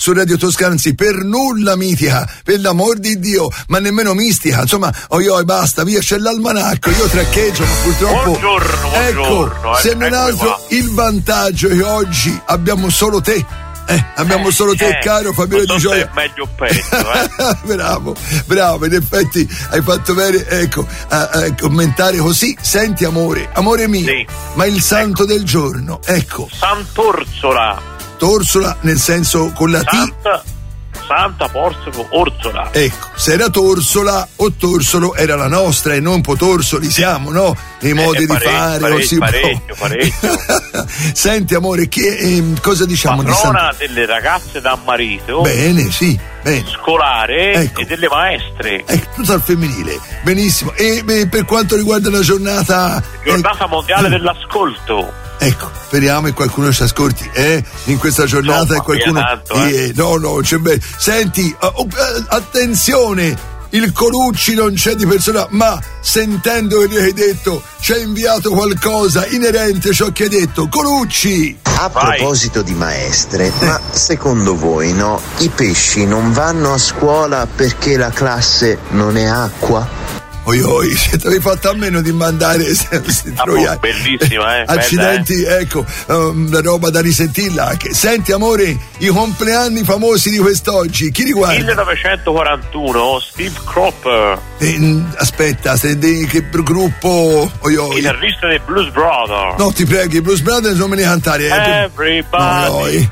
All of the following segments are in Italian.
su Radio Toscana, anzi per nulla mitica, per l'amor di Dio, ma nemmeno mistica, insomma, basta, via, c'è l'almanacco, io traccheggio, ma purtroppo buongiorno, ecco, se non altro il vantaggio è che oggi abbiamo solo te. Abbiamo solo te, caro Fabio Di Gioia. È meglio peggio, bravo, in effetti hai fatto bene, ecco, a commentare così. Senti amore mio, sì. Ma il santo del giorno, ecco. Sant'Orsola. Torsola nel senso con la Santa Porsola Orsola. Ecco, se era Torsola o Torsolo era la nostra e non Potorsoli siamo, no? Nei modi di fare. Parecchio. Senti amore, cosa diciamo patrona delle ragazze da marito. Bene, sì, bene. Scolare, ecco. E delle maestre. Tutto al femminile, benissimo. E per quanto riguarda la giornata mondiale dell'ascolto. Ecco, speriamo che qualcuno ci ascolti, in questa giornata e qualcuno. No, c'è bene. Senti, attenzione, il Colucci non c'è di persona, ma sentendo che hai detto, ci ha inviato qualcosa inerente a ciò che hai detto. Colucci! A proposito di maestre, ma secondo voi, no, i pesci non vanno a scuola perché la classe non è acqua? Se ti avevi fatto a meno di mandare bellissima, accidenti, bella, ecco, la roba da risentirla anche. Senti amore, i compleanni famosi di quest'oggi, chi riguarda? 1941, Steve Cropper. Aspetta, che gruppo? Chitarrista dei Blues Brothers. No, ti prego, i Blues Brothers non me ne cantare. Everybody.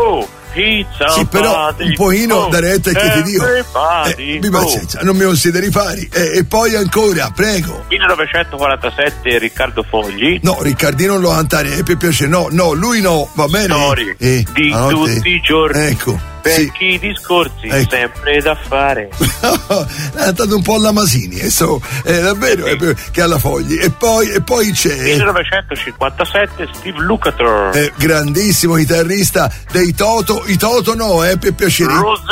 Sì, però un pochino da retta che ti dico. Pazienza, non mi consideri pari. E poi ancora, prego. 1947 Riccardo Fogli. No, Riccardino non lo cantare, per piacere. No, lui no, va bene. Storie di tutti i giorni. Ecco. Vecchi discorsi, sempre da fare. È stato un po' alla Masini, davvero, che alla Fogli. E poi c'è 1957 Steve Lukather, grandissimo chitarrista dei Toto. I Toto no, per piacere.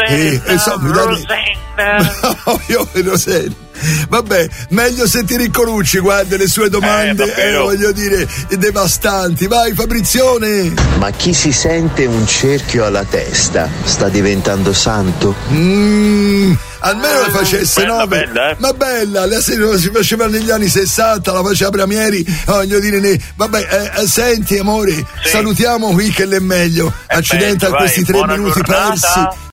Rosanna. Vabbè, meglio sentire il Colucci, guarda le sue domande, voglio dire, devastanti. Vai Fabrizione. Ma chi si sente un cerchio alla testa sta diventando santo? Almeno le facesse bella, ma bella, la si faceva negli anni 60, la faceva Bramieri, voglio dire, vabbè, senti amore, salutiamo qui che l'è meglio, accidenti a questi 3 minuti persi.